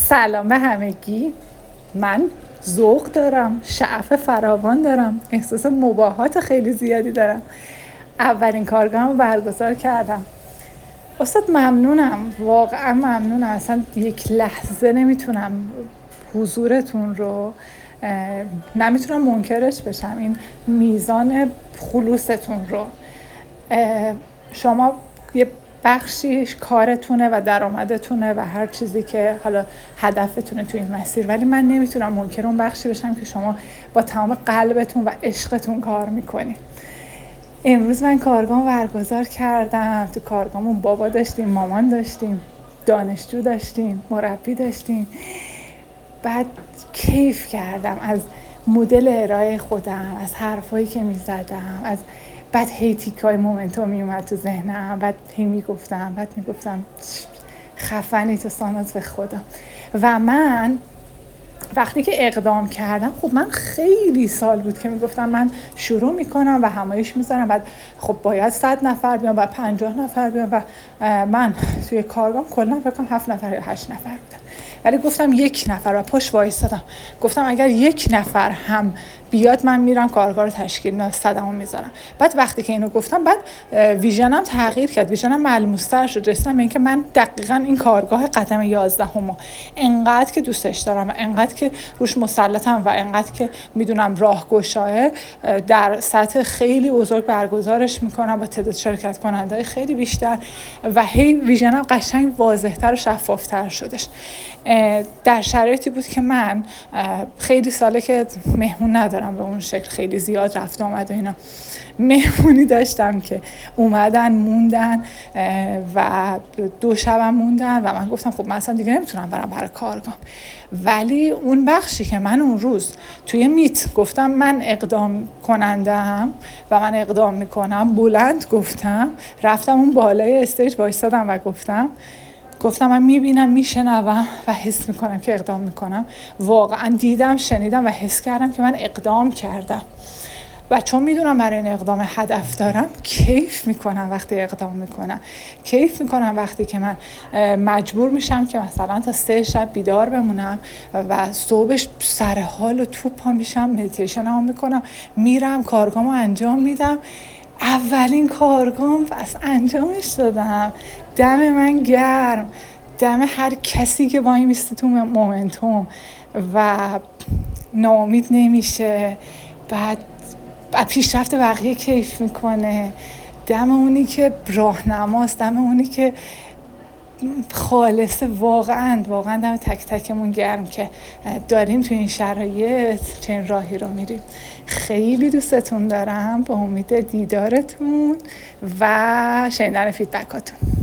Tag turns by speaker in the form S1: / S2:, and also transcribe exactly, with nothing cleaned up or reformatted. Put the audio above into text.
S1: سلام به همگی. من ذوق دارم، شعف فراوان دارم، احساس مباهات خیلی زیادی دارم. اولین کارگاهم رو برگزار کردم. استاد ممنونم، واقعا ممنونم. اصلا یک لحظه نمیتونم حضورتون رو نمیتونم منکرش بشم، این میزان خلوصتون رو. شما یه بخشیش کارتونه و درآمدتونه و هر چیزی که حالا هدفتونه تو این مسیر، ولی من نمیتونم منکر اون بخشی بشم که شما با تمام قلبتون و عشقتون کار میکنید. امروز من کارگاه برگزار کردم. تو کارگاهمون بابا داشتیم، مامان داشتیم، دانشجو داشتیم، مربی داشتیم. بعد کیف کردم از مدل ارائه خودم، از حرفایی که میزدم، از بعد هی تیکای مومنتوم میومد تو ذهنم، بعد هی میگفتم بعد میگفتم خفنی تو ساناز به خدا. و من وقتی که اقدام کردم، خب من خیلی سال بود که میگفتم من شروع میکنم و همایش میذارم، بعد خب باید صد نفر بیان و پنجاه نفر بیان و من توی کارگاه کلا فکر کنم هفت نفر یا هشت نفر بودن، ولی گفتم یک نفر و پشت وایسادم. گفتم اگر یک نفر هم بیاد من میرم کارگاه رو تشکیل میدم، صدمو میذارم. بعد وقتی که اینو گفتم، بعد ویژنم تغییر کرد، ویژنم ملموس‌تر شد. رسیدم به اینکه من دقیقاً این کارگاه قدم یازدهم انقدر که دوستش دارم و انقدر که روش مسلطم و انقدر که میدونم راهگشاه، در سطح خیلی بزرگ برگزارش میکنم با تعداد شرکت کننده‌های خیلی بیشتر و هی ویژنم قشنگ واضح‌تر و شفاف‌تر شدش. در شرایطی بود که من خیلی ساله که مهمون ندارم به اون شکل، خیلی زیاد رفت آمد و اینا. مهمونی داشتم که اومدن موندن و دو شبم موندن و من گفتم خب من اصلا دیگه نمیتونم برم برای کارگاه. ولی اون بخشی که من اون روز توی میت گفتم من اقدام کنندم و من اقدام میکنم، بلند گفتم، رفتم اون بالای استیج وایسادم و گفتم گفتم من میبینم، میشنوم و حس میکنم که اقدام میکنم. واقعا دیدم، شنیدم و حس کردم که من اقدام کردم و چون میدونم برای این اقدام هدف دارم، کیف میکنم وقتی اقدام میکنم. کیف میکنم وقتی که من مجبور میشم که مثلا تا سه شب بیدار بمونم و صبحش سر حال و تو پا میشم، مدیتیشن هم میکنم، میرم کارگاهمو انجام میدم. اولین کارگاهم بس انجامش دادم. دم من گرم، دم هر کسی که با این میسته تو مومنتوم و ناامید نمیشه، بعد بعد پیشرفت بقیه کیف میکنه، دم اونی که راهنماست، دم اونی که خالصه. واقعا واقعا دم تک تکمون گرم که داریم تو این شرایط چنین راهی رو میریم. خیلی دوستتون دارم، با امید دیدارتون و شنیدن فیدبکاتون.